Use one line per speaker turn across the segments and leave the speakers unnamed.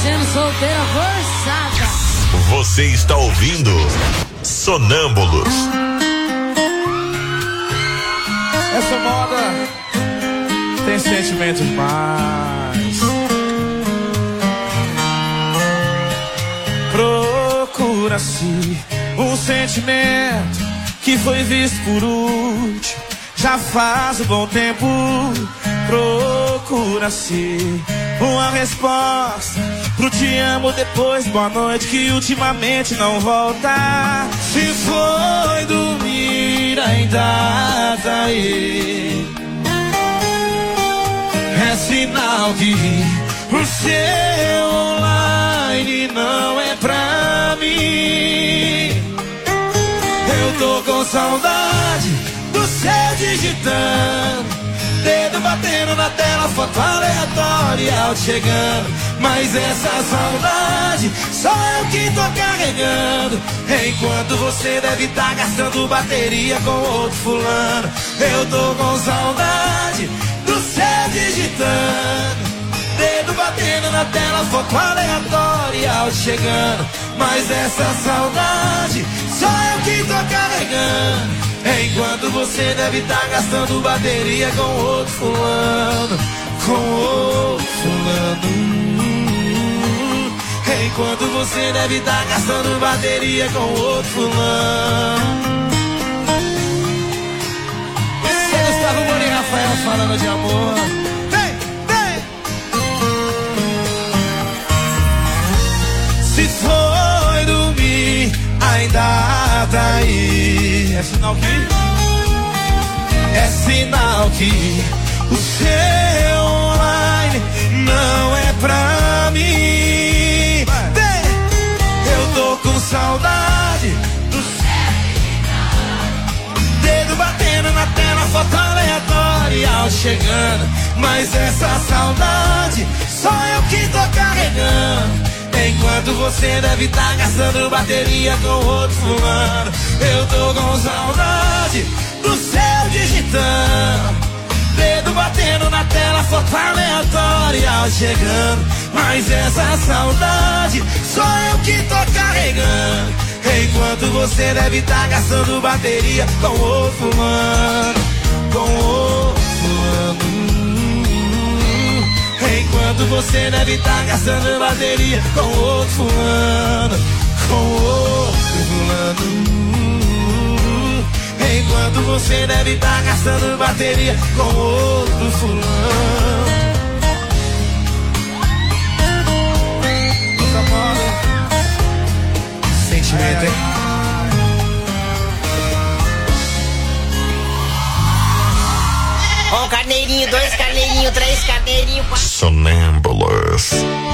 sendo solteira forçada.
Você está ouvindo Sonâmbulos.
Essa moda tem sentimento demais. Procura-se um sentimento que foi visto por último. Já faz um bom tempo. Procura-se uma resposta pro te amo depois boa noite que ultimamente não volta. Se foi dormir ainda tá aí, é sinal que o seu online não é pra mim. Eu tô com saudade do seu digitando, dedo batendo na tela, foto aleatória chegando. Mas essa saudade só eu que tô carregando, enquanto você deve tá gastando bateria com outro fulano. Eu tô com saudade do seu digitando, dedo batendo na tela, foto aleatória chegando. Mas essa saudade só eu que tô carregando, enquanto você deve tá gastando bateria com outro fulano. Com outro fulano. Enquanto você deve tá gastando bateria com outro fulano. Gustavo Moura e Rafael falando de amor. Vem, vem. Se foi dormir, ainda tá aí. É sinal que? É sinal que o seu online não é pra mim. Vem. Eu tô com saudade do seu, dedo batendo na tela, foto aleatória chegando. Mas essa saudade só eu que tô carregando, enquanto você deve tá gastando bateria com outro fulano. Eu tô com saudade do seu digitando, dedo batendo na tela, foto aleatória chegando. Mas essa saudade só eu que tô carregando, enquanto você deve tá gastando bateria com outro fulano. Com outro fulano. Enquanto você deve tá gastando bateria com outro fulano. Com outro fulano. Enquanto você deve tá gastando bateria com outro fulano. Sentimento, hein?
Um carneirinho, dois carneirinhos, três carneirinhos, quatro.
Sonâmbulos.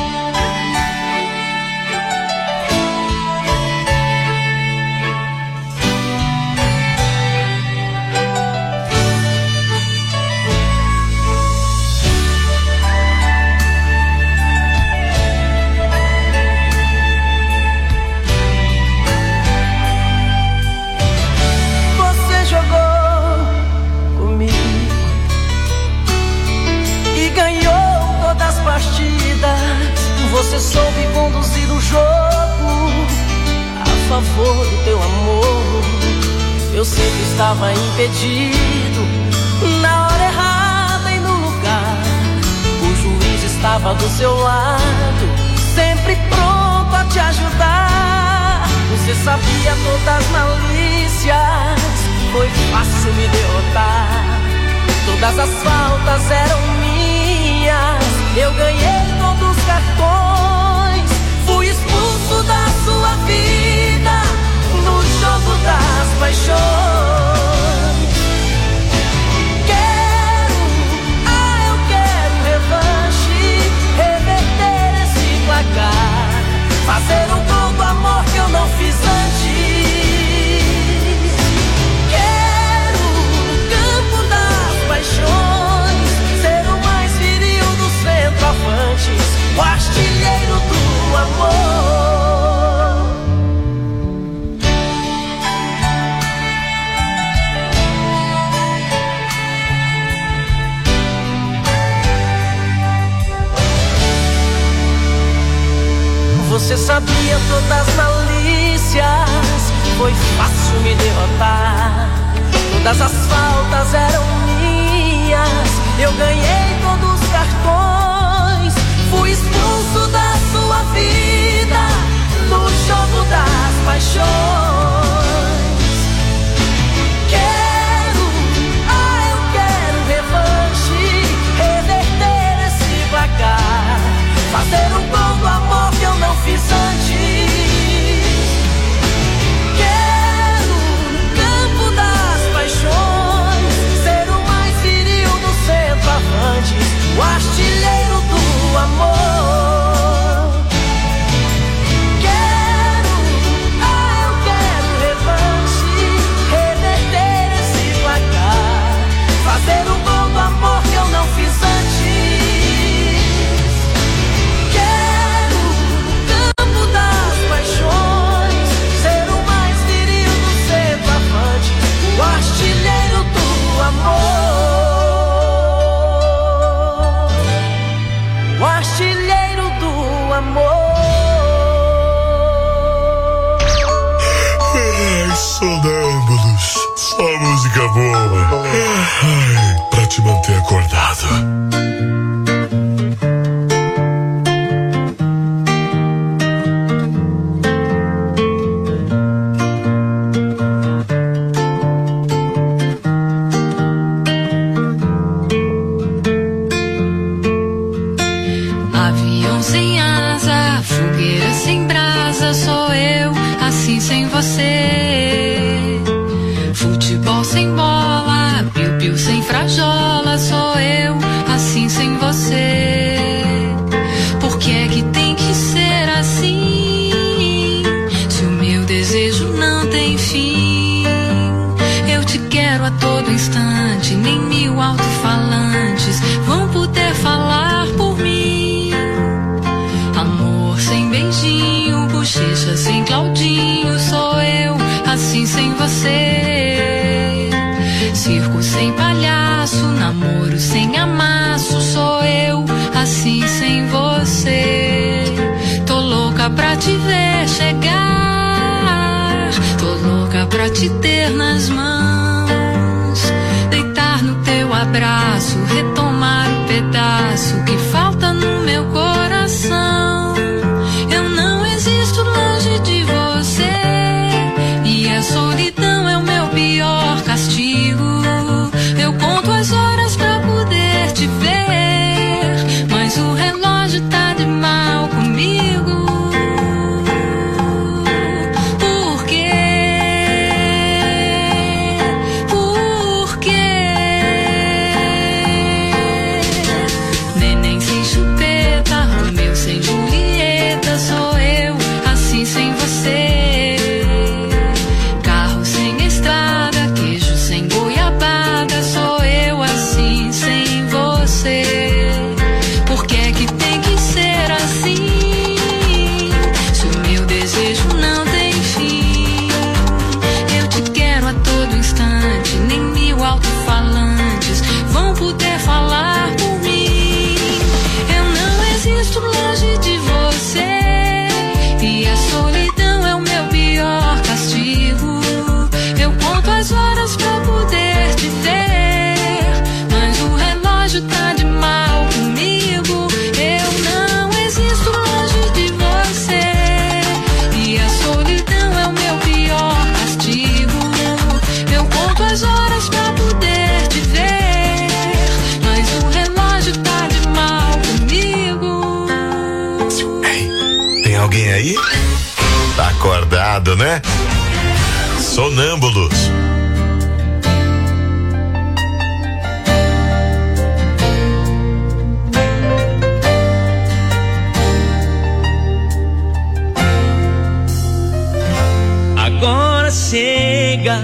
Você soube conduzir o jogo a favor do teu amor. Eu sempre estava impedido, na hora errada e no lugar. O juiz estava do seu lado, sempre pronto a te ajudar. Você sabia todas as malícias, foi fácil me derrotar. Todas as faltas eram minhas, eu ganhei todos os cartões. Fui expulso da sua vida no jogo das paixões. Eu quero revanche, reverter esse placar, fazer um gol do amor que eu não fiz antes. Quero no campo das paixões ser o mais viril dos centroavantes, o artilheiro do amor. sabia todas as malícias, foi fácil me derrotar. Todas as faltas eram minhas, eu ganhei todos os cartões. Fui expulso da sua vida, no jogo das paixões. Eu quero revanche, reverter esse placar, fazer um gol do amor que eu não fiz antes. Quero, no campo das paixões, ser o mais viril dos centroavantes, o artilheiro do amor. Eu quero revanche, reverter esse placar, fazer o gol do amor que eu não fiz antes. Quero, no campo das paixões, ser o mais viril dos centroavantes, o artilheiro do amor. O artilheiro do amor.
Ai, sonâmbulos, só música boa. Ai, pra te manter acordado.
Avião sem asa, fogueira sem brasa, sou eu, assim sem você. Futebol sem bola, piu-piu sem frajola, sou eu, assim sem você. Por que é que tem que ser assim? Se o meu desejo não tem fim. Eu te quero a todo instante, nem 1000 alto-falantes vão poder falar por mim. Amor sem beijinho, bochecha sem Claudinho, sou eu, assim sem você. Circo sem palhaço, namoro sem amasso, sou eu, assim sem você. Tô louca pra te ver chegar, tô louca pra te ter nas mãos, deitar no teu abraço, retomar o pedaço que falta no meu coração. Eu não existo longe de você, e a solidão é o meu pior castigo. Eu conto as horas pra poder te ver, mas o relógio tá de mal comigo. Por quê? Por quê? Neném sem chupeta, Romeu sem Julieta, sou eu, assim sem você. Carro sem estrada, queijo sem goiabada, sou eu, assim sem você. Por que é que tem que ser assim? Se o meu desejo não tem fim. Eu te quero a todo instante, nem 1000 alto-falantes vão poder falar por mim. Eu não existo longe de você, e a solidão é o meu pior castigo. Eu conto as horas pra poder te ver, mas o relógio tá de mal comigo. Eu não existo longe de você, e a solidão é o meu pior castigo. Eu conto as horas pra poder te ver, mas o relógio tá de mal comigo.
Ei, tem alguém aí? Tá acordado, né? Sonâmbulos.
Agora chega.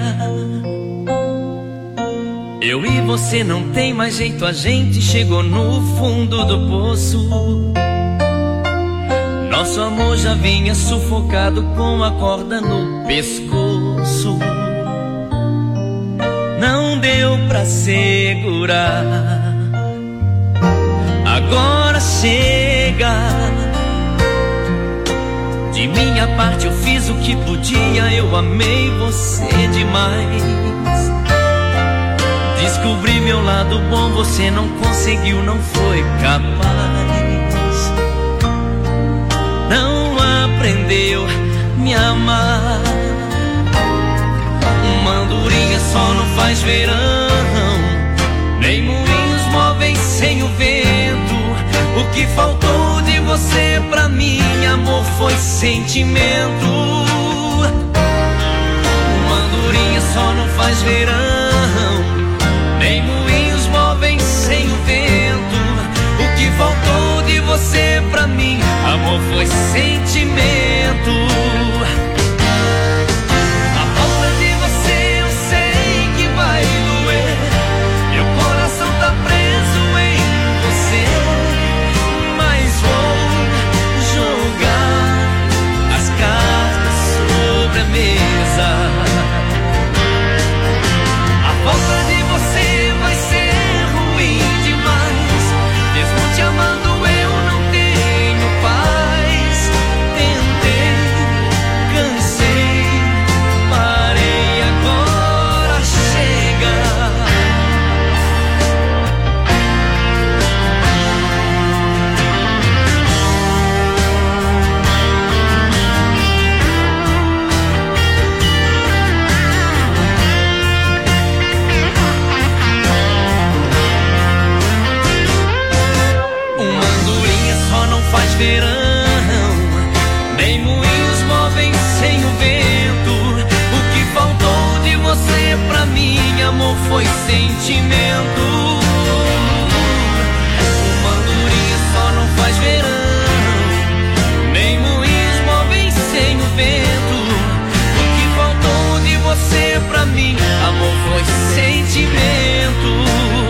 Eu e você não tem mais jeito, a gente chegou no fundo do poço. Nosso amor já vinha sufocado com a corda no pescoço. Não deu pra segurar. Agora chega. De De minha parte eu fiz o que podia, eu amei você demais. Descobri meu lado bom, você não conseguiu, não foi capaz. Não aprendeu me amar. Uma andorinha só não faz verão, nem moinhos móveis sem o vento. O que faltou de você pra mim, amor, foi sentimento. Uma andorinha só não faz verão, nem moinhos móveis sem o vento. O que faltou de você pra mim, amor, foi sentimento. A falta de você eu sei que vai doer. Meu coração tá preso em você, mas vou jogar as cartas sobre a mesa. A falta de você vai ser ruim demais. Mesmo te amando eu não tenho paz. Tentei, cansei, parei, agora chega. Uma andorinha só não faz verão, nem moinhos móveis sem o vento. O que faltou de você pra mim, amor, foi sentimento. Uma andorinha só não faz verão, nem moinhos móveis sem o vento. O que faltou de você pra mim, amor, foi sentimento.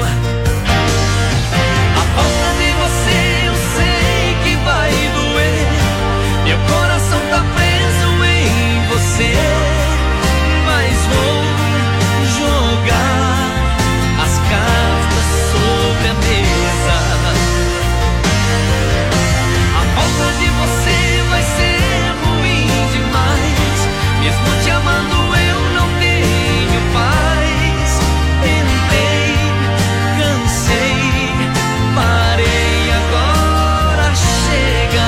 A falta de você eu sei que vai doer. Meu coração tá preso em você, mas vou jogar as cartas sobre a mesa. A falta de você vai ser ruim demais. Mesmo te amando eu não tenho paz. Tentei, cansei, parei, agora chega.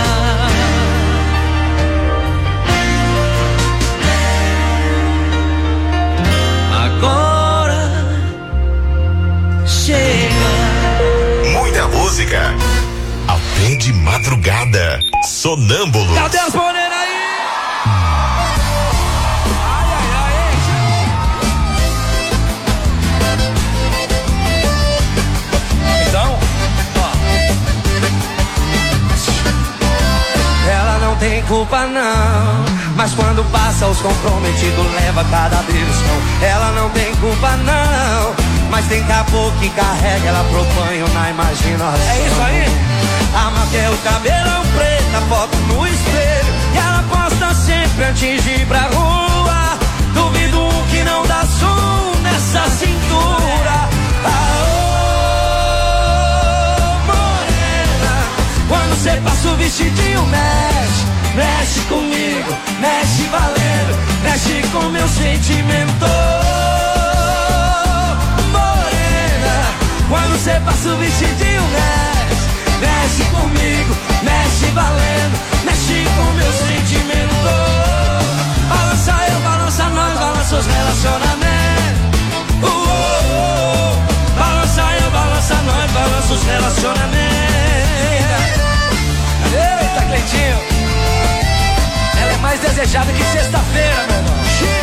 Agora chega.
Muita música. Até de madrugada. Sonâmbulos.
Cadê as boneiras aí? Então,
Ela não tem culpa não, mas quando passa os comprometidos leva cada beliscão. Ela não tem culpa não, mas tem caboclo que carrega, ela propanho na imaginação.
é isso aí.
A Maquel, o cabelão preto, a foto no espelho, e ela posta sempre antes de ir pra rua. Duvido que não dá som nessa cintura. Morena, quando cê passa o vestidinho mexe, mexe comigo, mexe valendo, mexe com meu sentimento. Morena, quando cê passa o vestidinho mexe, mexe comigo, mexe valendo, mexe com meu sentimento. Balança eu, balança nós, balança os relacionamentos. Balança eu, balança nós, balança os relacionamentos. Eita, Cleitinho, ela é mais desejada que sexta-feira, meu irmão.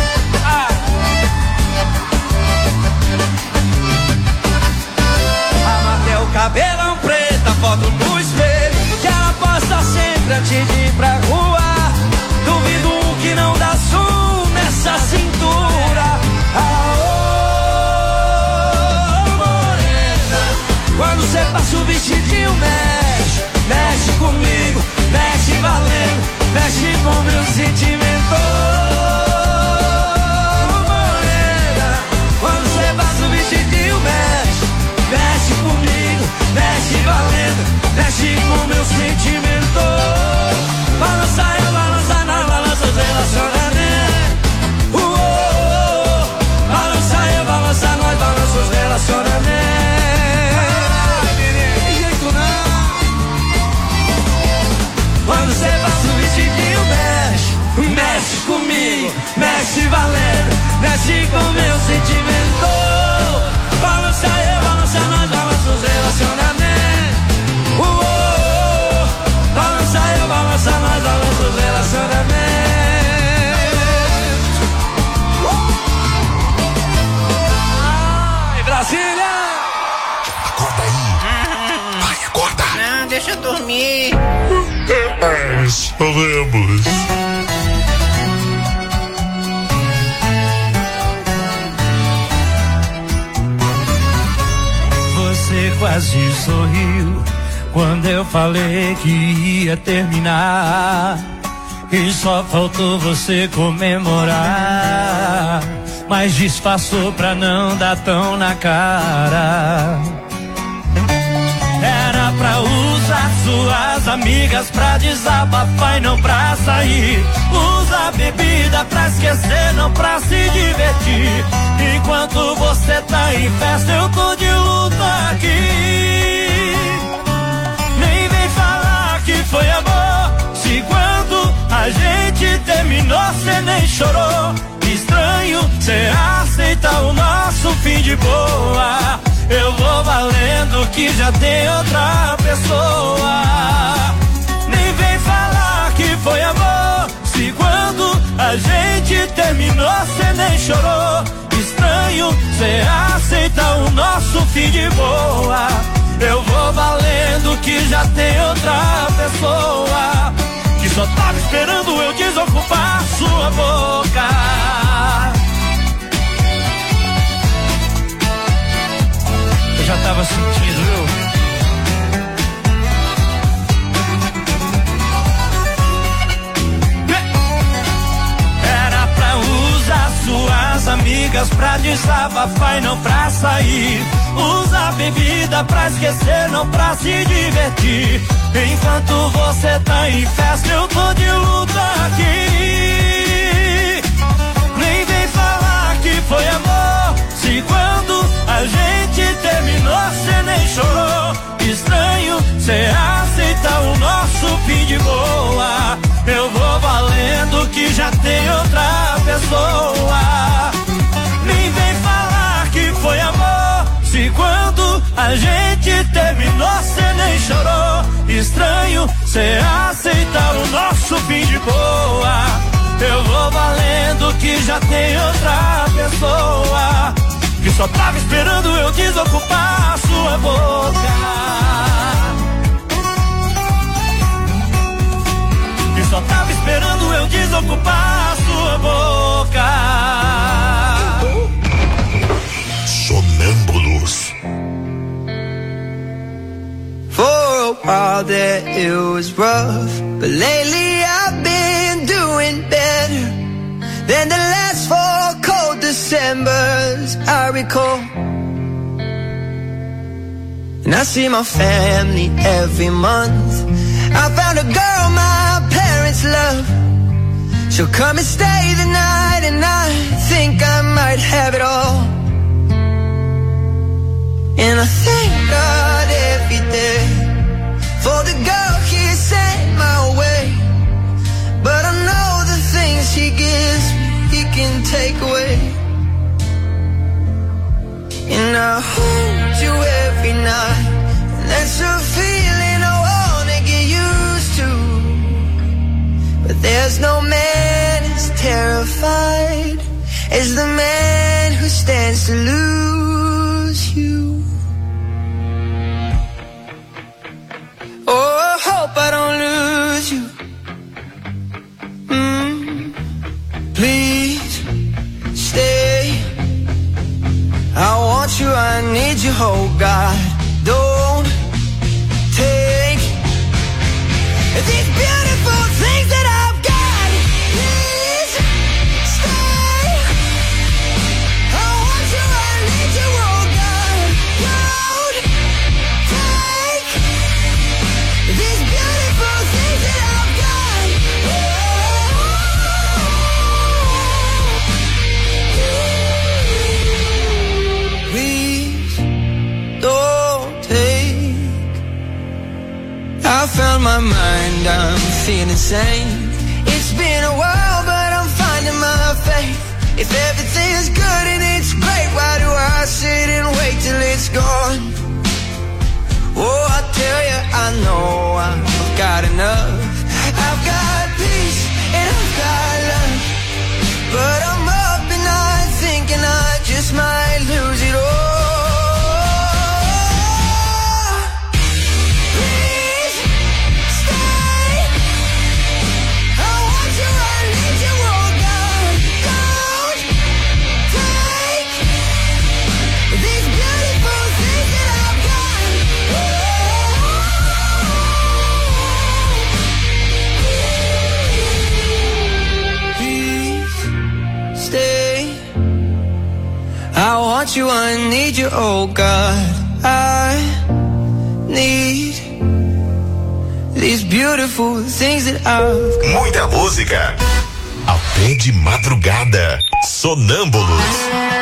Amarrei o cabelão preto, a foto no espelho, que ela posta sempre antes de ir pra rua. Duvido que não dá som nessa cintura. Morena, quando cê passa o vestidinho mexe, mexe comigo, mexe valendo, mexe com meu sentimento. Morena, quando cê passa o vestidinho mexe, mexe comigo, mexe valendo, mexe com meu sentimento. Balança eu, balança nós,
dormir.
Sonâmbulos.
Você quase sorriu quando eu falei que ia terminar. E só faltou você comemorar, mas disfarçou pra não dar tão na cara. Era pra usar suas amigas pra desabafar e não pra sair. Usa a bebida pra esquecer, não pra se divertir. Enquanto você tá em festa, eu tô de luta aqui. Nem vem falar que foi amor, se quando a gente terminou cê nem chorou. Estranho, cê aceita o nosso fim de boa. Eu vou valendo que já tem outra pessoa. Nem vem falar que foi amor, se quando a gente terminou cê nem chorou. Estranho, cê aceita o nosso fim de boa. Eu vou valendo que já tem outra pessoa, que só tava esperando eu desocupar sua boca. Eu já tava sentindo, viu? Era pra usar suas amigas pra desabafar e não pra sair. Usa a bebida pra esquecer, não pra se divertir. Enquanto você tá em festa, eu tô de luta aqui. Nem vem falar que foi amor, se quando a gente terminou cê nem chorou. Estranho, cê aceita o nosso fim de boa. Eu vou valendo que já tem outra pessoa. Nem vem falar que foi amor, se quando a gente terminou cê nem chorou. Estranho, cê aceita o nosso fim de boa. Eu vou valendo que já tem outra pessoa, que só tava esperando eu desocupar sua boca. Que só tava esperando eu desocupar sua boca.
Sonâmbulos.
For a while there it was rough, but lately I've been doing better than the last 4 cold Decembers I recall. And I see my family every month. I found a girl my parents love. She'll come and stay the night, and I think I might have it all. And I thank God every day for the girl He sent my way. But I know the things He gives me He can take away. And I hold you every night, and that's a feeling I wanna get used to. But there's no man as terrified as the man who stands to lose you. Oh, I hope I don't lose you. Please stay. I want you, I need you, oh God. Don't take these beautiful things that I've got. Please stay. I want you, I need you, oh God. Don't take these beautiful things that I've got. Please don't take. I found my mind, I'm feeling sane. It's been a while, but I'm finding my faith. If everything's good and it's great, why do I sit and wait till it's gone? Oh, I tell you, I know I've got enough. I've got peace and I've got love, but I'm up and I'm thinking I just might lose it all. Please I need you, oh God. I need these beautiful things that I've.
Muita música. Até de madrugada. Sonâmbulos.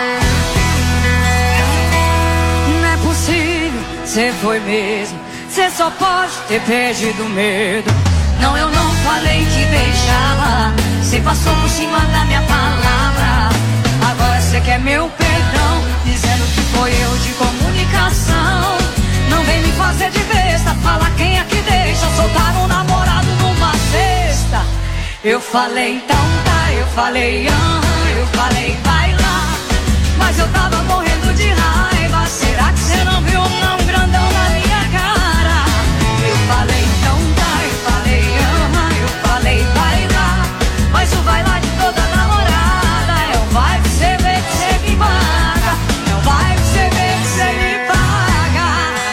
Não é possível, cê foi mesmo. Cê só pode ter perdido medo. Não, eu não falei que deixava. Cê passou por cima da minha palavra. Agora cê quer meu perdão, dizendo que foi erro de comunicação. Não vem me fazer de besta, fala quem é que deixa soltar um namorado numa sexta. Eu falei então tá, eu falei eu falei vai lá. Mas eu tava morrendo de raiva. Será que cê não viu não grandão na minha cara? Eu falei então tá, eu falei eu falei vai lá. Mas o vai lá de toda namorada é o vai que cê vê que cê me paga. É o vai que cê vê que cê me paga.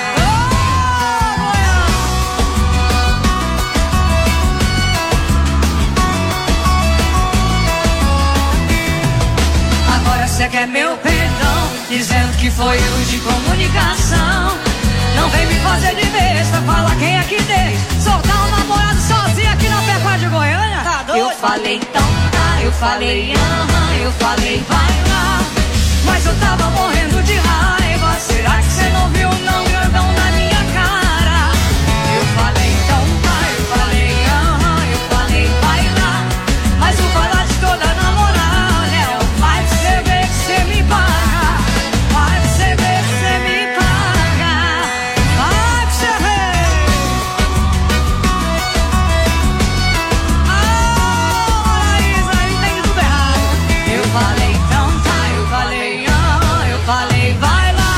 Agora cê quer meu perdão, dizendo que foi erro de comunicação. Não vem me fazer de besta, fala quem é que deixa soltar um namorado sozinho aqui na Pecuária de Goiânia. Tá doido? Eu falei então tá, eu falei eu falei vai lá. Mas eu tava morrendo de raiva. Será que cê não viu não grandão na minha cara? Eu falei então tá, eu falei eu falei vai lá. Mas o vai lá de toda namorada é o vai que cê vê que cê me paga. Vai que cê vê que cê me paga. Vai que cê vê. Isso aí tem tudo errado. Eu falei então tá, eu falei vai lá.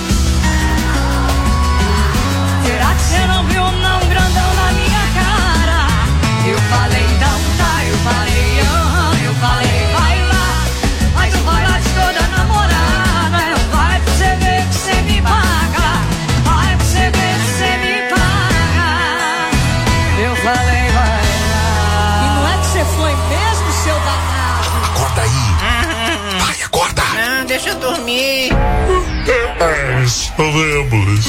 Será que cê não viu não grandão na minha cara? Eu falei então tá, eu falei vai lá. Mas o vai lá de toda namorada é o vai pra cê ver que cê me paga. Vai pra cê ver que cê me paga. Eu falei vai lá. E não é que cê foi mesmo, seu danado?
Acorda aí. Vai, acorda.
Não, deixa eu dormir.
Sonâmbulos.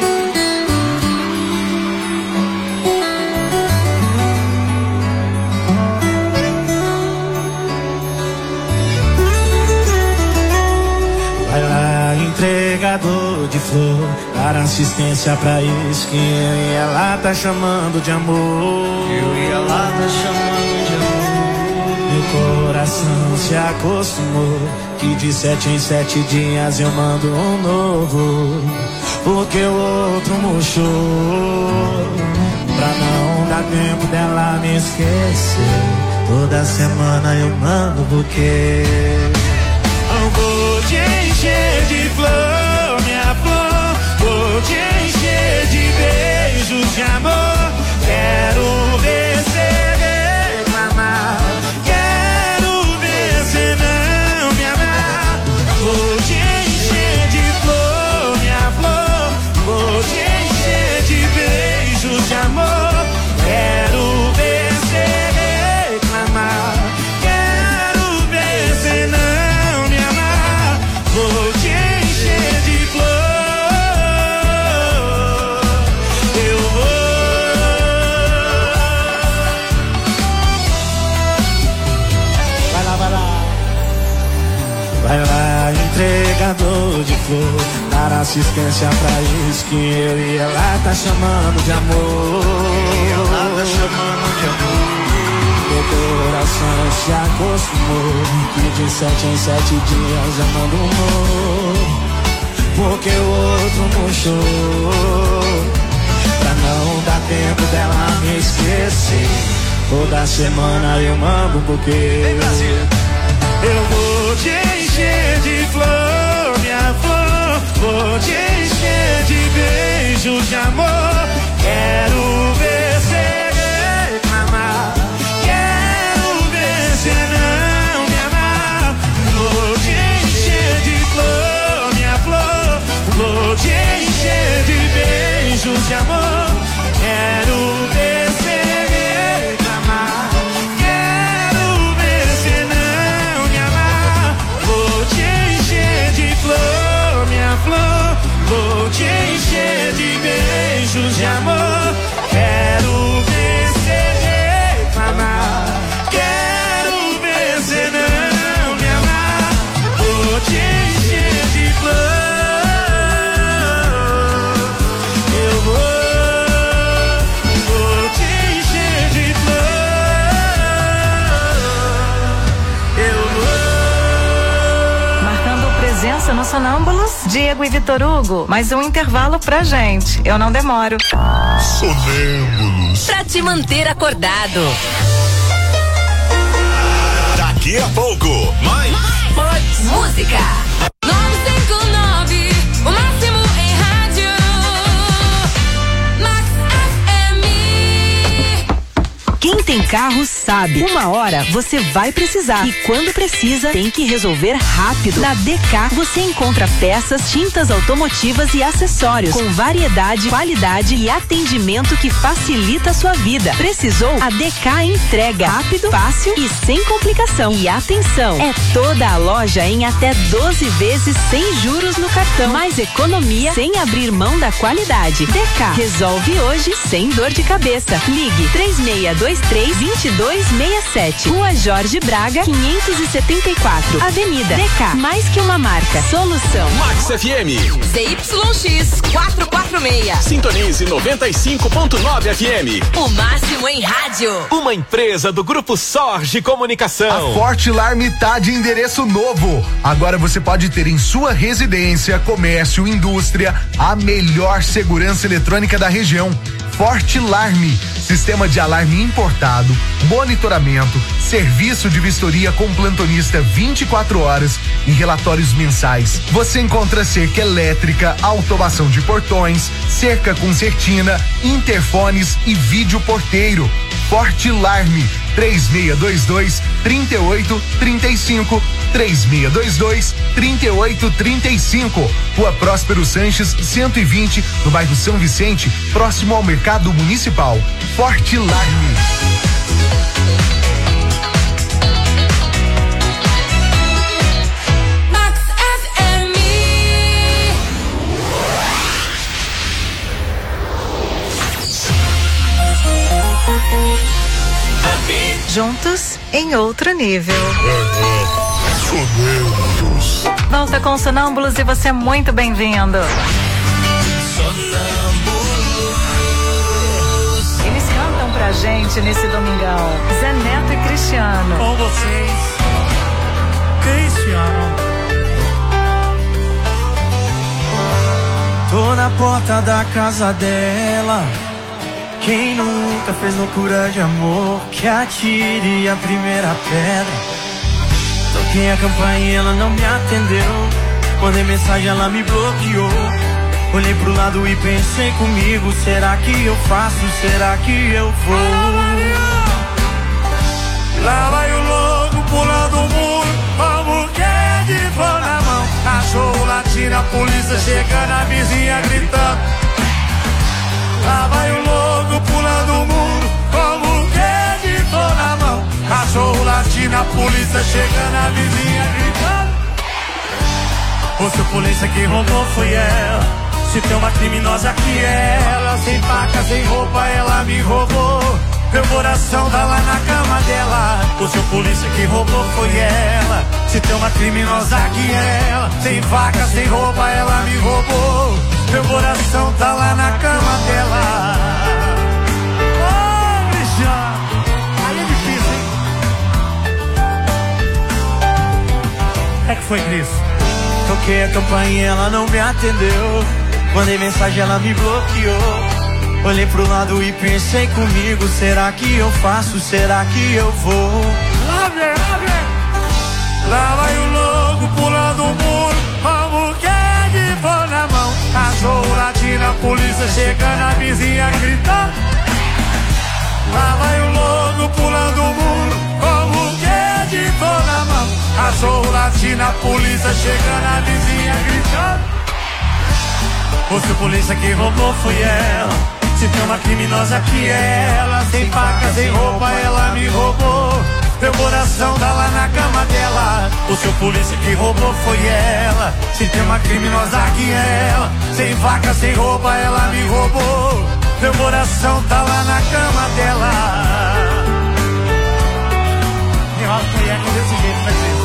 Vai lá, entregador de flor, dar assistência pra isso que eu e ela tá chamando de amor. Eu e ela tá chamando de amor. Meu coração se acostumou que de 7 em 7 dias eu mando um novo, porque o outro murchou. Pra não dar tempo dela me esquecer, toda semana eu mando buquê. Eu vou te encher de flor, minha flor. Vou te encher de beijos de amor. Quero ver cê reclamar. Quero ver cê não me amar. Vou te encher de flor, minha flor. Vou te encher de beijos de amor. Quero ver cê reclamar. Quero ver cê não me amar. Vou te encher de flor. Eu vou. Vai lá, vai lá. Vai lá, entregador de flor, dar assistência pra isso que eu e ela tá chamando de amor. Ela tá chamando de amor. Meu coração se acostumou que de 7 em 7 dias eu mando um amor, porque o outro murchou. Pra não dar tempo dela me esquecer, toda semana eu mando um buquê. Eu vou te encher de flor, minha flor. Vou te encher de beijos de amor. Quero ver cê reclamar. Quero ver cê não me amar. Vou te encher de flor, minha flor. Vou te encher de beijos de amor. Quero ver cê reclamar. Quero ver cê não me amar. Vou te encher de flor,
no Sonâmbulos, Diego e Vitor Hugo. Mais um intervalo pra gente. Eu não demoro.
Sonâmbulos.
Pra te manter acordado.
Daqui a pouco, mais
música.
959, o máximo em rádio. Max FM.
Quem tem carro sabe. Uma hora você vai precisar. E quando precisa, tem que resolver rápido. Na DK você encontra peças, tintas automotivas e acessórios com variedade, qualidade e atendimento que facilita a sua vida. Precisou? A DK entrega rápido, fácil e sem complicação. E atenção, é toda a loja em até 12 vezes sem juros no cartão. Mais economia sem abrir mão da qualidade. DK resolve hoje sem dor de cabeça. Ligue 3623-2267. Rua Jorge Braga, 574. Avenida DK. Mais que uma marca. Solução.
Max FM.
ZYX 446.
Sintonize 95.9 FM.
O máximo em rádio.
Uma empresa do Grupo Sorge Comunicação.
A Fortilarme tá de endereço novo. Agora você pode ter em sua residência, comércio, indústria, a melhor segurança eletrônica da região. Fortilarme, sistema de alarme importado, monitoramento, serviço de vistoria com plantonista 24 horas e relatórios mensais. Você encontra cerca elétrica, automação de portões, cerca com certina, interfones e vídeo porteiro. Fortilarme, 3622-3835, 3622-3835. Rua Próspero Sanches, 120, no bairro São Vicente, próximo ao Mercado Municipal. Fortilarme.
Juntos em outro nível. Volta com Sonâmbulos e você é muito bem-vindo. Eles cantam pra gente nesse domingão. Zé Neto e Cristiano.
Com vocês, Cristiano. Tô na porta da casa dela. Quem nunca fez loucura de amor, que atire a primeira pedra. Toquei a campainha, ela não me atendeu. Mandei mensagem, ela me bloqueou. Olhei pro lado e pensei comigo, será que eu faço, será que eu vou? Lá vai o louco pulando o muro, como quer de flor na mão. Cachorro latindo, a polícia chegando, a vizinha gritando. Lá vai o louco pulando o muro, como que de flor na mão. Cachorro latindo, a polícia chegando, a vizinha gritando. O seu polícia que roubou foi ela. Se tem uma criminosa que é ela. Sem faca, sem roupa, ela me roubou. Meu coração tá lá na cama dela. O seu polícia que roubou foi ela. Se tem uma criminosa que é ela. Sem faca, sem roupa, ela me roubou. Meu coração tá lá na cama dela. Ô, Cristiano, aí é difícil, hein? É que foi, Cris? Toquei a campainha, ela não me atendeu. Mandei mensagem, ela me bloqueou. Olhei pro lado e pensei comigo, será que eu faço, será que eu vou? Lá vem, lá vem. Lá vai o louco pulando o muro, como que de flor na mão. Cachorro latindo, a polícia chegando, a vizinha gritando. Lá vai o louco pulando o muro, como que de flor na mão. Cachorro latindo, a polícia chegando, a vizinha gritando. O seu polícia que roubou foi ela. Se tem uma criminosa que é ela. Sem faca, sem roupa, ela me roubou. Meu coração tá lá na cama dela. O seu polícia que roubou foi ela. Se tem uma criminosa que é ela. Sem faca, sem roupa, ela me roubou. Meu coração tá lá na cama dela. Enrola com mulher desse jeito, vai ser.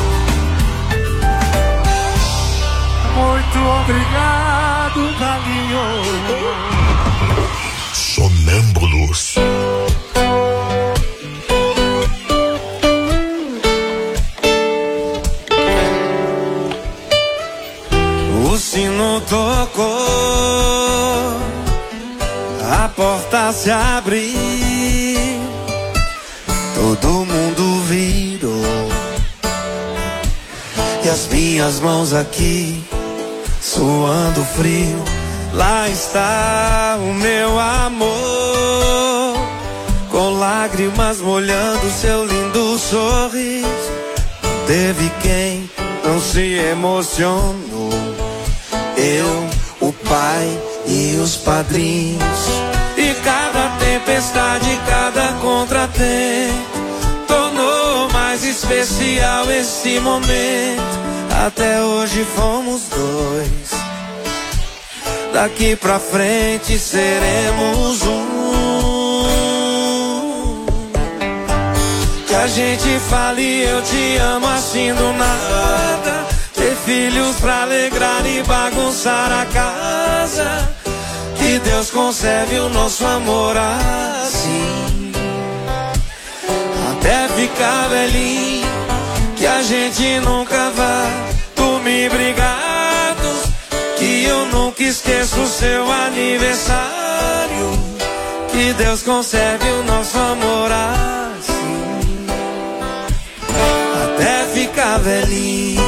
Muito obrigado, carinho.
Sonâmbulos.
se abrir, todo mundo virou. E as minhas mãos aqui, suando frio, lá está o meu amor, com lágrimas molhando seu lindo sorriso. Teve quem não se emocionou, eu, o pai e os padrinhos. E cada tempestade, cada contratempo tornou mais especial esse momento. Até hoje fomos dois, daqui pra frente seremos um. Que a gente fale eu te amo assim do nada, ter filhos pra alegrar e bagunçar a casa. Que Deus conserve o nosso amor assim, até ficar velhinho. Que a gente nunca vá dormir brigados, que eu nunca esqueço o seu aniversário. Que Deus conserve o nosso amor assim, até ficar velhinho.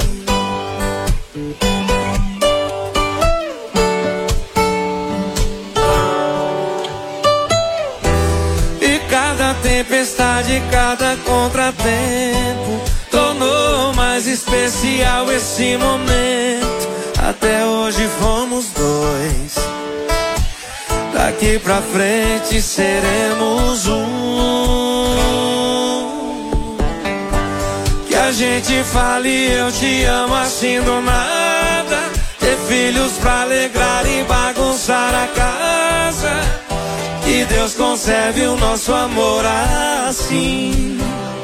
E cada tempestade, cada contratempo tornou mais especial esse momento. Até hoje fomos dois, daqui pra frente seremos um. Que a gente fale eu te amo assim do nada, ter filhos pra alegrar e bagunçar a casa. Que Deus conserve o nosso amor assim,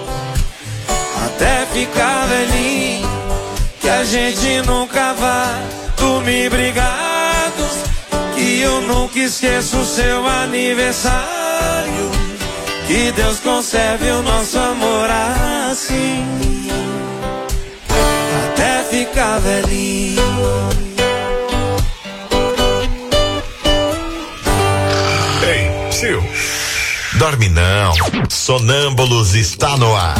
até ficar velhinho. Que a gente nunca vá dormir brigados, que eu nunca esqueço o seu aniversário. Que Deus conserve o nosso amor assim, até ficar velhinho.
Ei, Sil, dorme não. Sonâmbulos está no ar.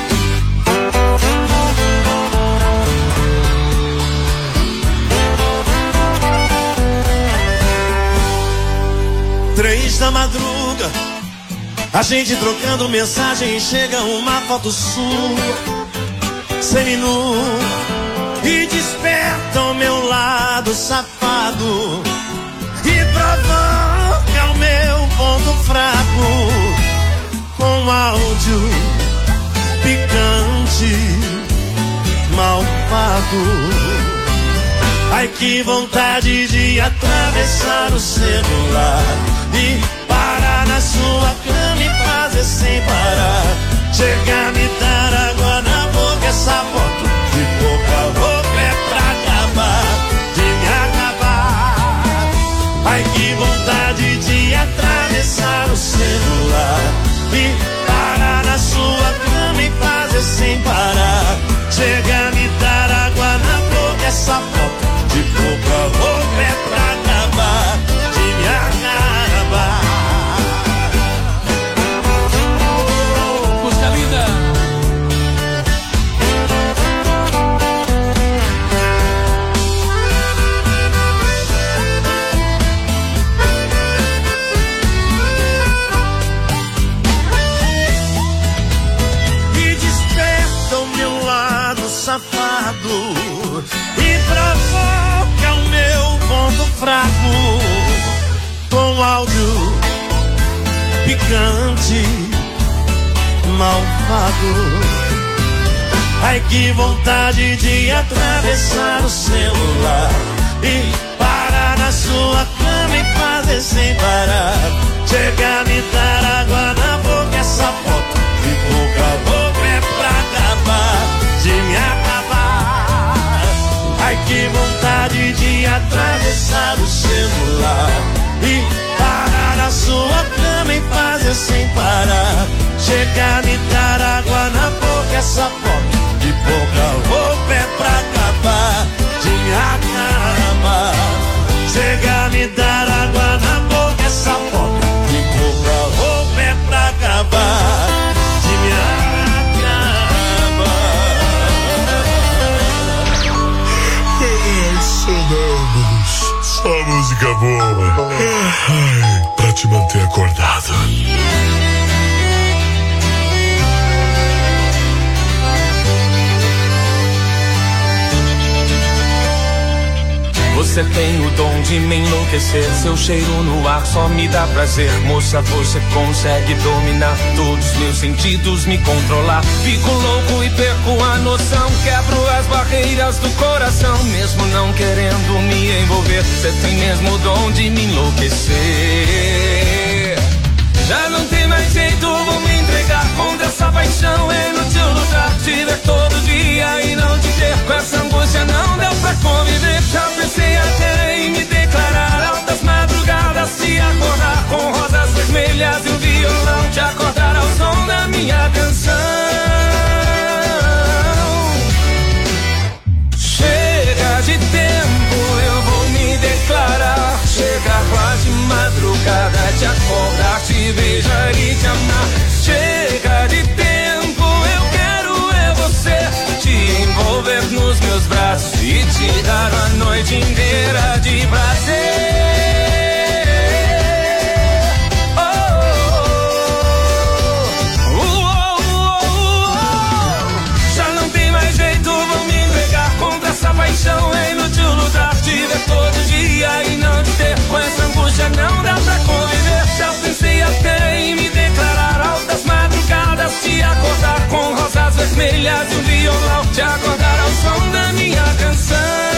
Três da madruga, a gente trocando mensagem, chega uma foto sua, seminua, e desperta o meu lado safado, e provoca o meu ponto fraco, com áudio picante, malvado. Ai, que vontade de atravessar o celular e parar na sua cama e fazer sem parar. Chegar, me dar água na boca, essa foto de boca a boca é pra acabar, de me acabar. Ai, que vontade de atravessar o celular e parar na sua cama e fazer sem parar. Chegar, me dar água na boca, essa foto de boca a boca é pra acabar, de me acabar.
Música linda.
E desperta o meu lado safado e provoca o meu ponto fraco, com áudio picante, malvado. Ai, que vontade de atravessar o celular e parar na sua cama e fazer sem parar. Chegar, me dar água na boca, essa foto de boca a boca é pra acabar, de me acabar. Ai, que vontade de atravessar o celular e parar na sua cama e fazer sem parar. Chegar, me dar água na boca, essa foto de boca a boca é pra acabar, de me acabar. Chegar, me dar água na boca, essa foto
boa. Ai, pra te manter acordado.
Você tem o dom de me enlouquecer. Seu cheiro no ar só me dá prazer. Moça, você consegue dominar todos os meus sentidos, me controlar. Fico louco e perco a noção. Quebro as barreiras do coração, mesmo não querendo me envolver. Você tem mesmo o dom de me enlouquecer. Já não tem mais jeito, vou me entregar. Contra essa paixão é inútil lutar. Te ver todo dia e não te ter. Com essa angústia não deu pra conviver. Já pensei até em me declarar. Altas madrugadas se acordar com rosas vermelhas e um violão. Te acordar ao som da minha canção. Chega de tempo, eu vou me declarar. Chega quase madrugada, te acordar, te beijar e te amar. Chega de tempo, eu quero é você. Te envolver nos meus braços e te dar a noite inteira de prazer. Já não tem mais jeito, vou me entregar. Contra essa paixão é inútil lutar. Te ver todo dia e não te ter. Com essa angústia não dá pra conviver. Já pensei até em me declarar. Altas madrugadas te acordar com rosas vermelhas e um violão. Te acordar ao som da minha canção.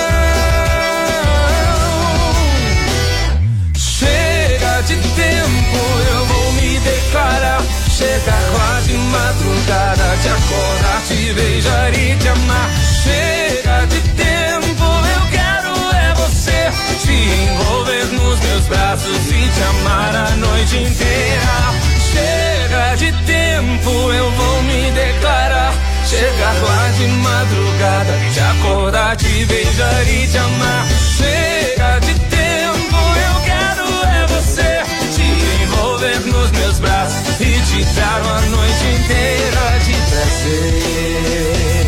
Chega de tempo, eu vou me declarar. Chega quase madrugada, te acordar, te beijar e te amar. Chega de tempo, eu quero é você. Te envolver nos meus braços e te amar a noite inteira. Chega de tempo, eu vou me declarar. Chega quase madrugada, te acordar, te beijar e te amar. Chega de tempo, eu quero é você. Te envolver nos meus braços e te dar uma noite inteira de prazer.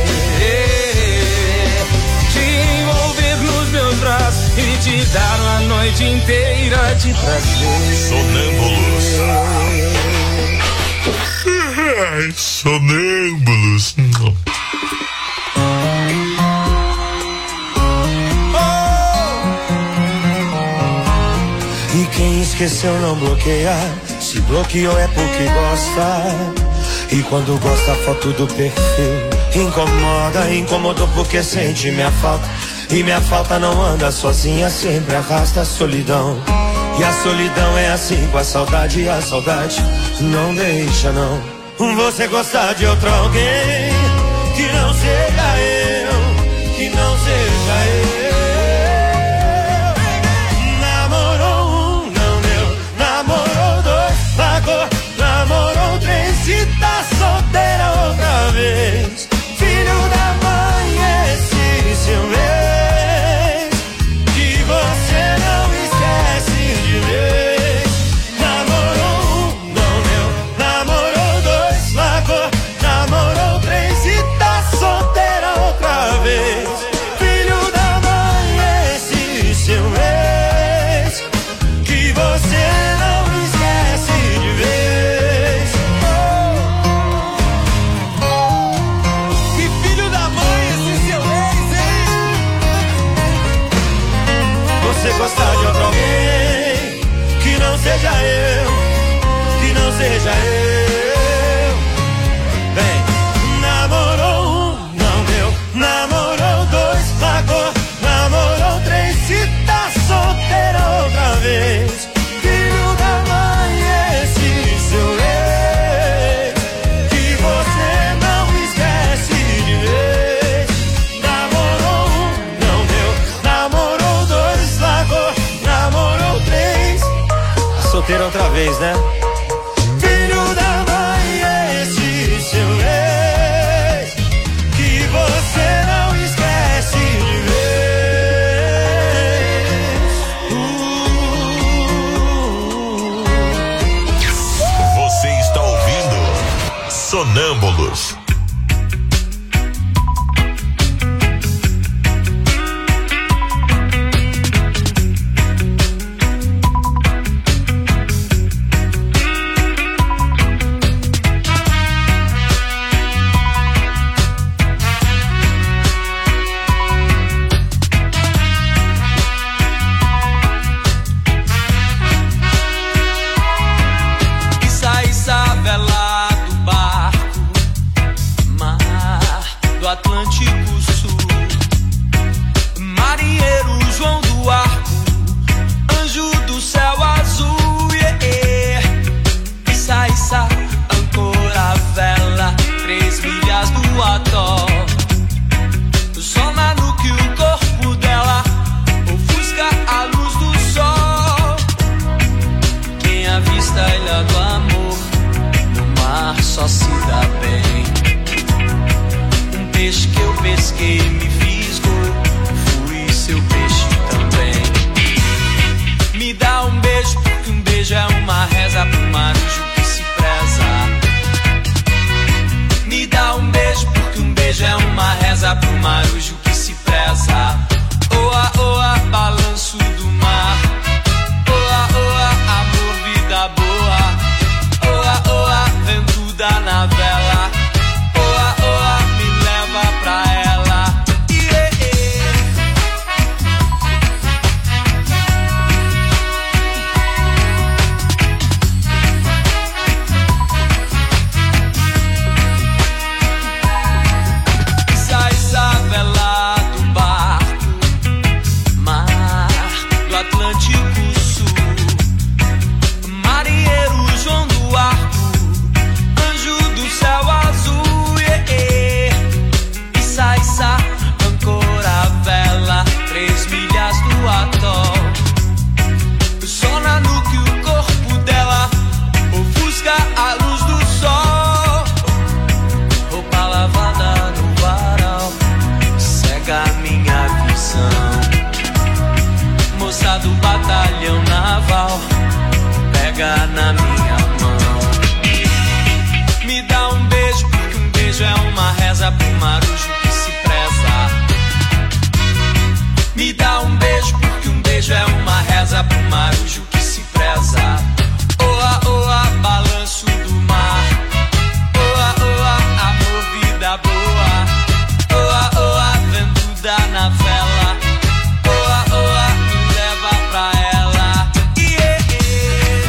Te envolver nos meus braços e te dar uma noite inteira de prazer.
Sonâmbulos. Ai, sonâmbulos.
E quem esqueceu não bloqueia. Se bloqueou é porque gosta. E quando gosta a foto do perfil incomoda, incomodou porque sente minha falta. E minha falta não anda sozinha, sempre arrasta a solidão. E a solidão é assim com a saudade. E a saudade não deixa não. Você gostar de outro alguém que não seja eu, que não seja eu. Namorou um, não deu. Namorou dois, largou. Namorou três e tá solteira outra vez. Filho da mãe, esse seu ex que você não esquece de vez. Namorou um, não deu. Namorou dois, largou. Namorou três e tá solteira outra vez. Filho da mãe, esse seu ex que você não esquece de vez. Que filho da mãe, esse seu ex, hein? Você gostar de outro alguém que não seja eu, que não seja eu. Vem, namorou um, não deu. Namorou dois, largou. Namorou três e tá solteira outra vez. Filho da mãe, esse seu ex que você não esquece de vez. Namorou um, não deu. Namorou dois, largou. Namorou três, tá solteira outra vez, né? Filho da mãe, esse seu ex que você não esquece de vez.
Você está ouvindo Sonâmbulos.
marujo que se preza. Oa, oa, balanço do mar. Oa, oa, amor, vida boa. Oa, oa, vento da navela. Oa, oa, me leva pra ela. Yeah, yeah. Sai, vela do barco, mar do Atlântico Sul. Marinheiro João do Arco, anjo do céu azul, yeah, yeah. E sai, ancora a vela, 3 milhas do atol. Só na nuca o corpo dela ofusca a luz do sol. Roupa lavada no varal cega a minha visão. Moça do batalhão naval pega na minha mão. Me dá um beijo, porque um beijo é uma reza pro marujo que se preza. Me dá um beijo, porque um beijo é uma reza pro marujo que se preza. Oa, oa, balanço do mar. Oa, oa, amor, vida boa. Oa, oa, vento da navela. Oa, oa, me leva pra ela. Yeah, yeah.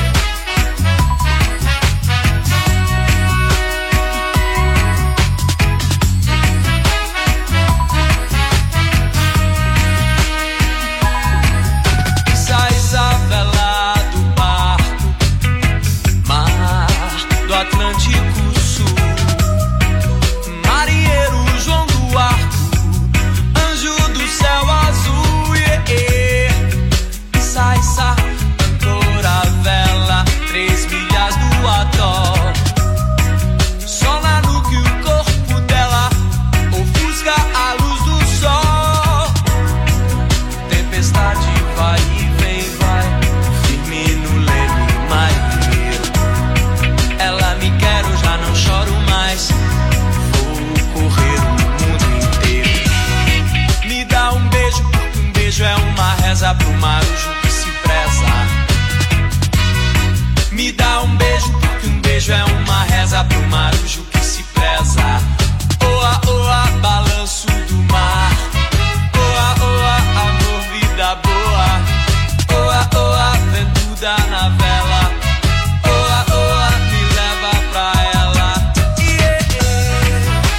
Sai, vela do barco, mar do Atlântico Sul. Marinheiro João do Arco, anjo do céu azul, yeah, yeah. Sai, ancora a vela, 3 milhas do atol. Só na nuca e o corpo dela ofusca a luz do sol. Tempestade vai e vem, vai, firme no leme marinheiro. Ela me quer, eu já não choro mais. Vou correr o mundo inteiro. Me dá um beijo, porque um beijo é uma reza pro marujo que se preza. Me dá um beijo, porque um beijo é uma reza pro marujo que se preza. Oa, oa, balanço do mar. Oa, oa, amor, vida boa. Oa, oa, vento da navela. Oa, oa, me leva pra ela. Yeah, yeah.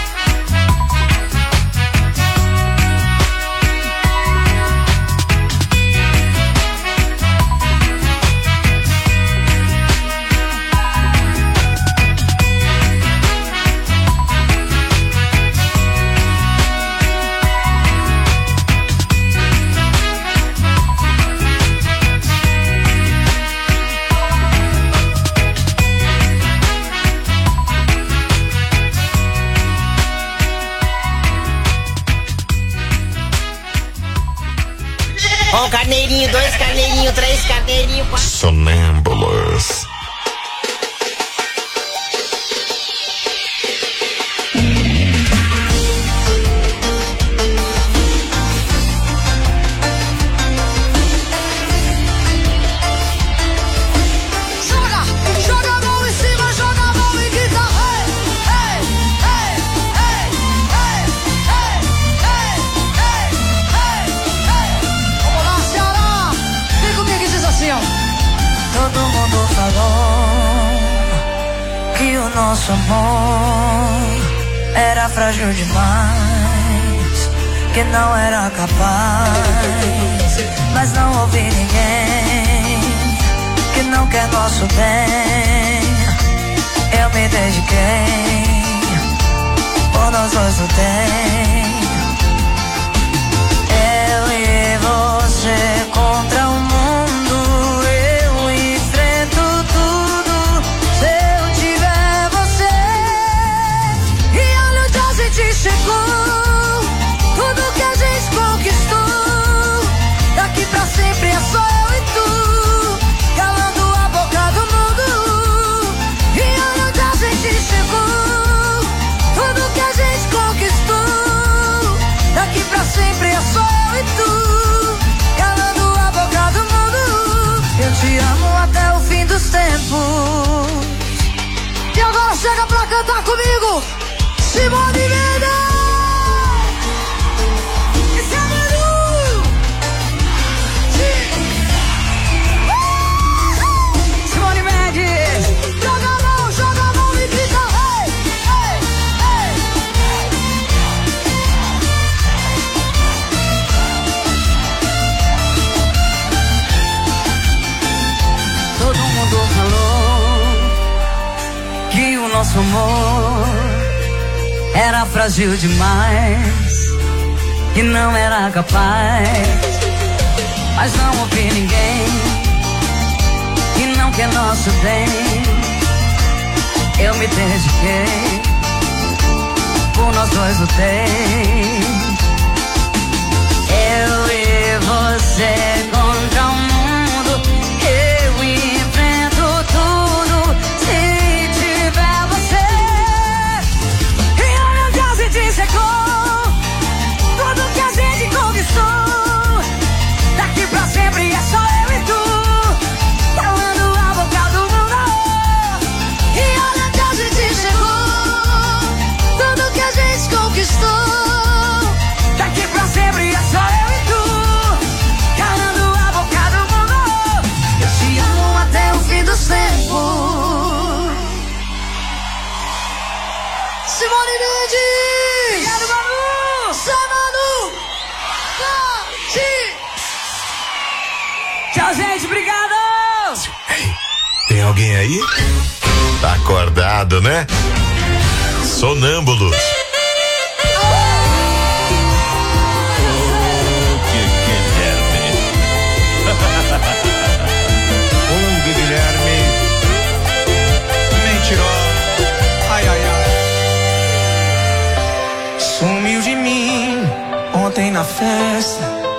Um carneirinho, 2 carneirinhos, 3 carneirinhos, 4.
Sonâmbulos.
Joga a mão em cima, joga a mão e grita. Hey, hey, hey, hey, hey, hey, hey, hey, hey, hey. Vamos lá, Ceará. Vem comigo e diz assim, ó.
Todo mundo falou que o nosso amor era frágil demais, que não era capaz, mas não ouvi ninguém que não quer nosso bem. Eu me dediquei, por nós dois lutei. Eu e você contra o mundo, eu enfrento tudo se eu tiver você. E olha onde a gente chegou, tudo que a gente conquistou. Daqui pra sempre é só eu e tu, calando a boca do mundo. E olha onde a gente chegou, tudo que a gente conquistou.
fim dos tempos. E agora chega pra cantar comigo, Simone Mendes. Simone Mendes. Joga a mão e grita, hey, hey, hey, hey.
Todo mundo falou que o nosso amor era frágil demais, que não era capaz, mas não ouvi ninguém que não quer nosso bem. Eu me dediquei, por nós dois lutei. Eu e você contra o mundo, eu enfrento tudo se tiver você. E olha onde a gente chegou, tudo que a gente conquistou. Daqui pra sempre é só eu e tu, calando a boca do mundo.
E olha onde a gente chegou, tudo que a gente conquistou.
Daqui pra sempre é só eu e tu, calando a boca do mundo.
Eu te amo até o fim dos tempos. Simone Mendes.
Obrigado, Manu.
Samanu.
Tchau, gente, obrigado.
Ei, tem alguém aí? Tá acordado, né? Sonâmbulos.
Guilherme, mentiroso, ai, ai, ai. Sumiu de mim ontem na festa,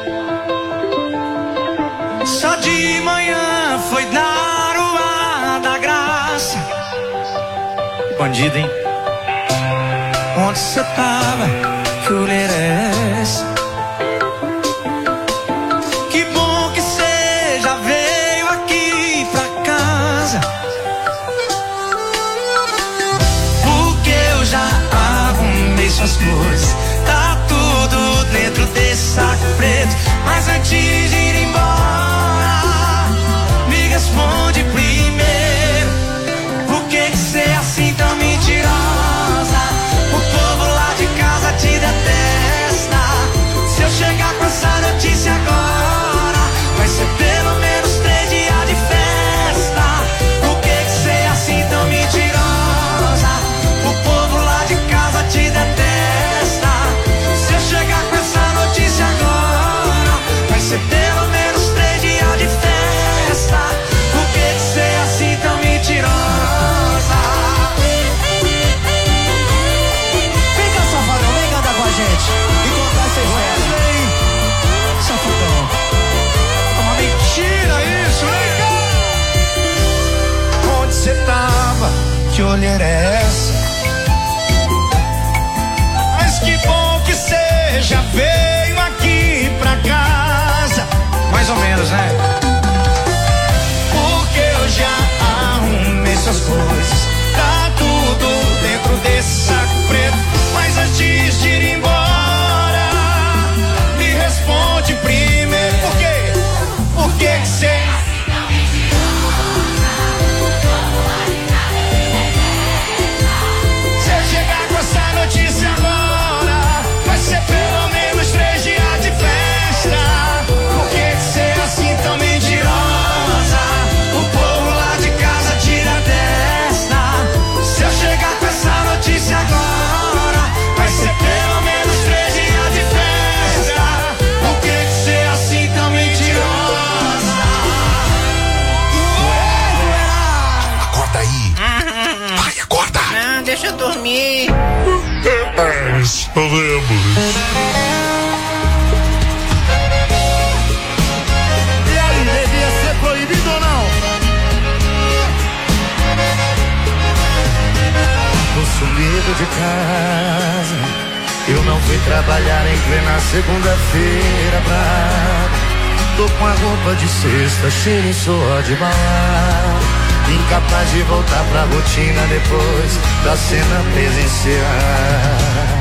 só de manhã foi dar o ar da graça. Bandido, hein? Onde cê tava? Que olheira é essa? Que bom que cê já veio aqui pra casa, porque eu já arrumei suas coisas, tá tudo dentro desse saco preto. Mas antes de ir embora, me responde primeiro, por que cê é assim tão mentirosa? O povo lá de casa te detesta. Se eu chegar com essa notícia agora, vai ser pelo menos 3 dias de festa. Por que cê é assim tão mentirosa? O povo lá de casa te detesta. Se eu chegar com essa notícia agora, vai ser pelo menos 3 dias de festa. Por que cê é assim tão mentirosa?
Vem cá, safadão, vem cantar com a gente e contar essa história.
Safadão, é uma mentira isso, vem cá. Onde cê tava? Que olheira é essa? Mas que bom que cê já veio aqui pra casa. Mais ou menos, né? Porque eu já arrumei suas coisas, tá tudo dentro desse saco preto. Mas antes de ir embora, me responde primeiro, por quê? Por que cê... Se eu chegar com essa notícia agora, vai ser pelo menos 3 dias de festa. Por que cê é assim tão mentirosa? O povo lá de casa tira a testa. Se eu chegar com essa notícia agora, vai ser pelo menos 3 dias de festa. Por que cê é assim tão mentirosa?
Acorda aí. Vai, acorda.
Não, deixa eu dormir.
Sonâmbulos.
E aí, devia ser proibido ou não?
Tô sumido de casa, eu não fui trabalhar em plena segunda-feira brava. Tô com a roupa de sexta, cheiro e suor de balada, incapaz de voltar pra rotina depois da cena presencial.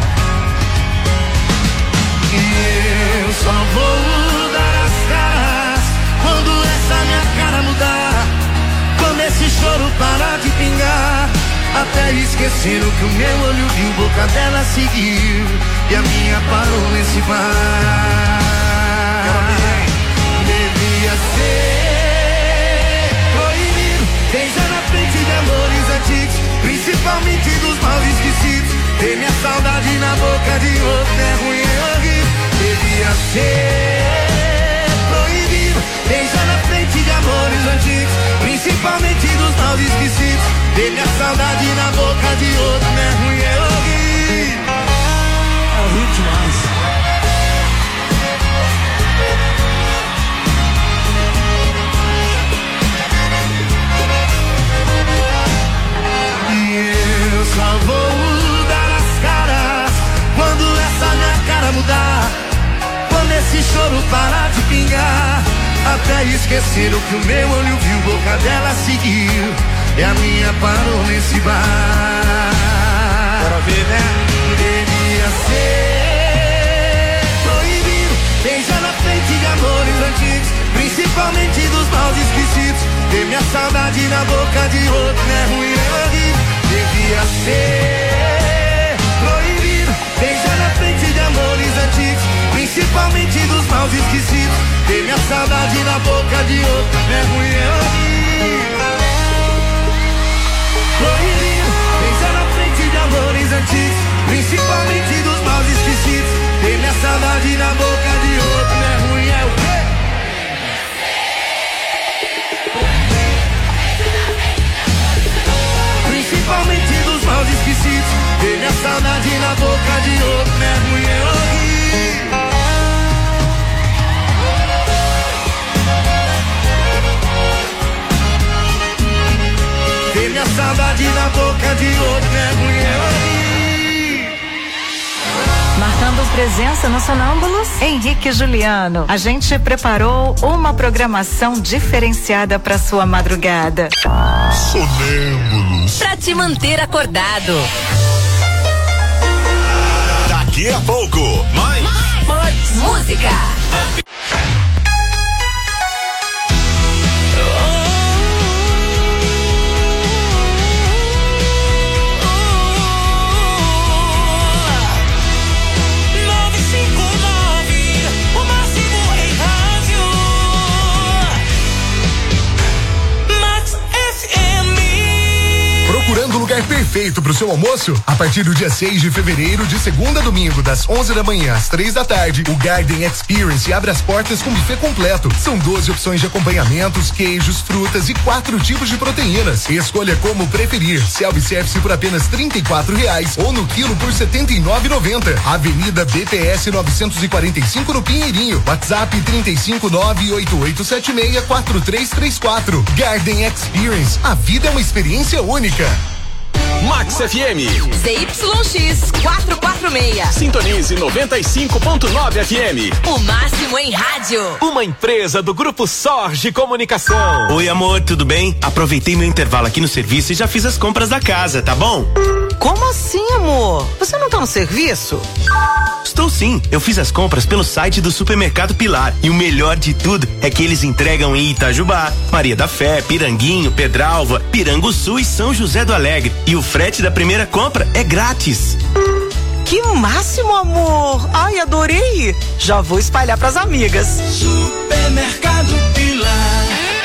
E eu só vou dar as caras quando essa minha cara mudar, quando esse choro parar de pingar, até esquecer o que o meu olho viu, boca dela seguiu e a minha parou nesse bar. Devia ser proibido beijar na frente de amores antigos, principalmente dos mal esquecidos. Ter minha saudade na boca de outro é ruim, é horrível. Devia ser proibido beijar na frente de amores antigos, principalmente dos mal esquecidos. Ter minha saudade na boca de outro é ruim, é horrível. É horrível demais. Só vou dar as caras quando essa minha cara mudar, quando esse choro parar de pingar, até esquecer o que o meu olho viu, boca dela seguiu e a minha parou nesse bar. Bora ver, né? Devia ser proibido beijar na frente de amores antigos, principalmente dos mal esquecidos. Ter minha saudade na boca de outro é ruim, é horrível. Devia ser proibido beijar na frente de amores antigos, principalmente dos mal esquecidos. Ter minha saudade na boca de outro é ruim, é horrível. Proibido beijar na frente de amores antigos, principalmente dos mal esquecidos. Ter minha saudade na boca de outro é ruim, é o quê? Principalmente dos mal esquecidos. Ter minha saudade na boca de outro é ruim, é horrível. Ter minha saudade na boca de outro é ruim, é horrível.
Marcando presença no Sonâmbulos, Henrique e Juliano. A gente preparou uma programação diferenciada para sua madrugada.
Sonâmbulos.
Pra te manter acordado.
Daqui a pouco, mais
música.
Procurando o lugar perfeito para o seu almoço? A partir do dia 6 de fevereiro, de segunda a domingo, das 11 da manhã às 3 da tarde, o Garden Experience abre as portas com buffet completo. São 12 opções de acompanhamentos, queijos, frutas e 4 tipos de proteínas. Escolha como preferir. Self-service por apenas R$34 ou no quilo por R$79,90. Avenida BPS 945 no Pinheirinho. WhatsApp 35988764334. Garden Experience. A vida é uma experiência única.
Max FM.
ZYX 446.
Sintonize 95.9 FM.
O máximo em rádio.
Uma empresa do Grupo Sorge Comunicação.
Oi, amor, tudo bem? Aproveitei meu intervalo aqui no serviço e já fiz as compras da casa, tá bom?
Como assim, amor? Você não tá no serviço?
Estou sim, eu fiz as compras pelo site do Supermercado Pilar e o melhor de tudo é que eles entregam em Itajubá, Maria da Fé, Piranguinho, Pedralva, Piranguçu e São José do Alegre, e o frete da primeira compra é grátis.
Que máximo, amor! Ai, adorei! Já vou espalhar pras amigas.
Supermercado Pilar.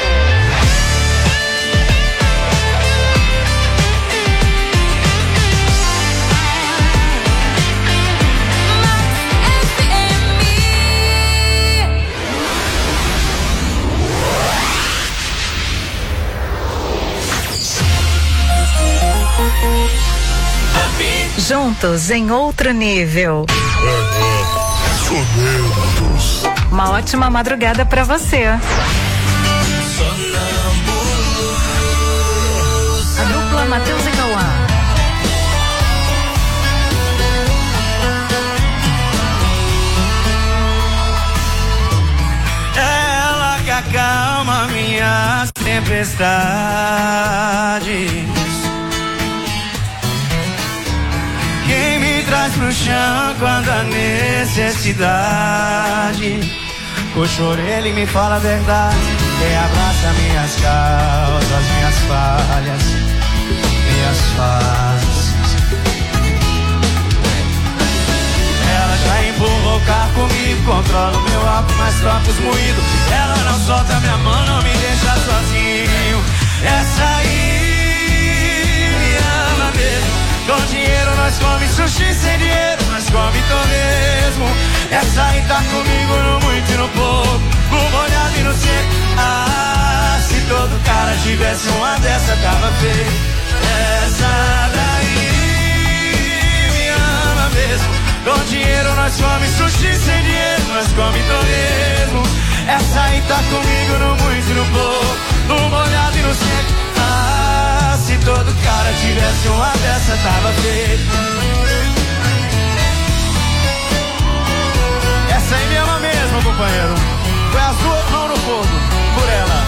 Juntos em outro nível. Uma ótima madrugada pra você. A dupla Matheus e Cauã.
É minhas tempestades. Quem me traz pro chão quando a necessidade. Puxa a orelha e me fala a verdade. Quem abraça minhas causas, minhas falhas, minhas fases. Ela já empurrou o carro comigo, controla o meu álcool, mas troca os moídos. Ela não solta minha mão, não me deixa sozinho. Essa aí me ama mesmo. Com dinheiro nós come sushi, sem dinheiro nós come torresmo. Essa aí tá comigo no muito e no pouco, no molhado e no seco. Ah, se todo cara tivesse uma dessa tava feio. Essa daí me ama mesmo. Com dinheiro nós come sushi, sem dinheiro nós come torresmo. Essa aí tá comigo no muito e no pouco, no molhado e no seco. Ah, se todo cara tivesse uma dessa tava feito. Essa aí me ama mesmo, companheiro. Foi as duas mãos no fogo por ela.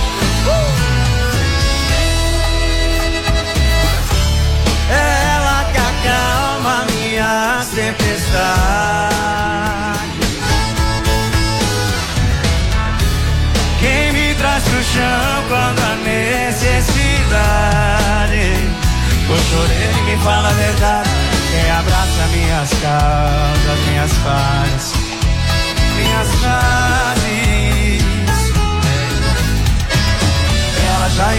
Ela que acalma minhas tempestades. Quem me traz pro chão quando a necessidade. Puxa a orelha e me fala a verdade. Quem abraça minhas causas, minhas falhas, minhas fases.